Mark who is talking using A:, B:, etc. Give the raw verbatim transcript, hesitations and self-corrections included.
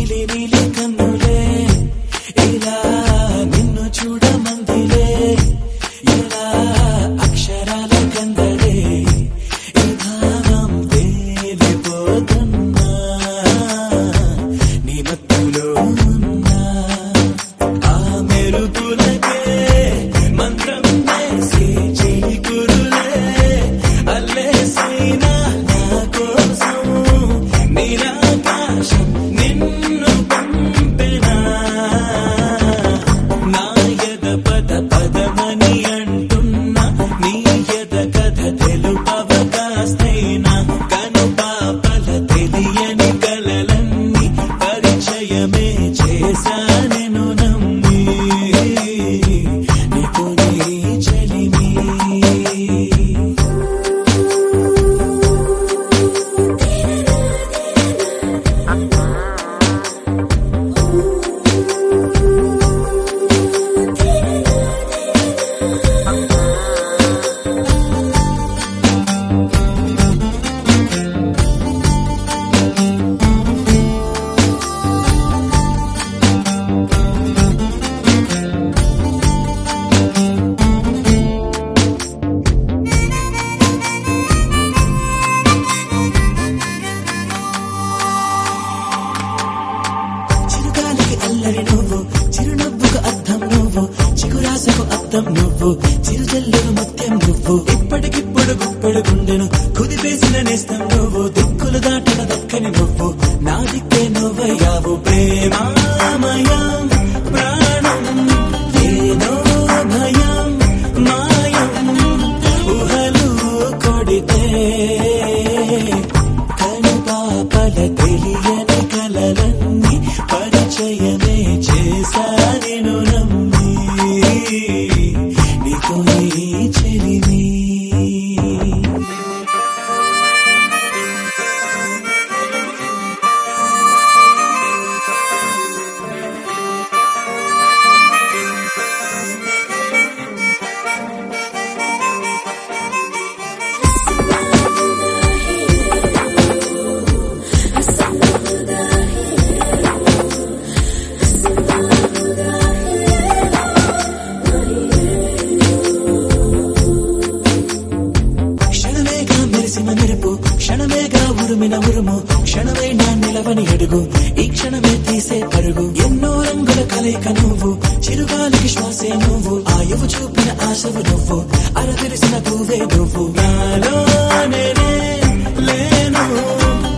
A: నీలి నీలి కన్నులే ఇలా నిన్ను చూడమందిలే ఇలా అక్షరాల కందలే ఈ భావం తేలిపోతున్నా నీ మత్తులో ఉన్నా ఆ మెరుపులకే మంత్రం వేసి చిగురులే అల్లేసైనా నా కోసం నీలాకాశం నిన్ను పంపెనా నా యద పద పదమని అంటున్నా నీ యద కథ తెలుపవకాస్తైనా కను పాపల తెలియని కలలన్నీ పరిచయమే చేశానెను నమ్మి నీతో నీ చెలిమి అల్లరి నువ్వు చిరునవ్వుకు అర్థం నువ్వు చిగురాసకు అర్థం నువ్వు చిరుజల్లుకు ముత్యం నువ్వు ఇప్పటికిప్పుడు గుప్పెడు గుండెను కుదిపేసిన నేస్తం నువ్వు దిక్కులు దాటిన దక్కని నువ్వు నా దిక్కే నువ్వయ్యావు ప్రేమామయం ప్రాణం ఏనో భయం మాయం ఊహలు కొడితే కను పాపల తెలియని కలలన్నీ పరిచయమే చేశానెను నమ్మి నీతో నీ చెలిమి మెరుపు క్షణమేగా ఉరుమిన ఉరుము క్షణమైనా నిలవని అడుగు ఈ క్షణమే తీసే పరుగు ఎన్నో రంగుల కలయిక నువ్వు చిరుగాలికి శ్వాసే నువ్వు ఆయువు చూపిన ఆశవు నువ్వు అరవిరిసిన పువ్వే నువ్వు నాలోనే లేను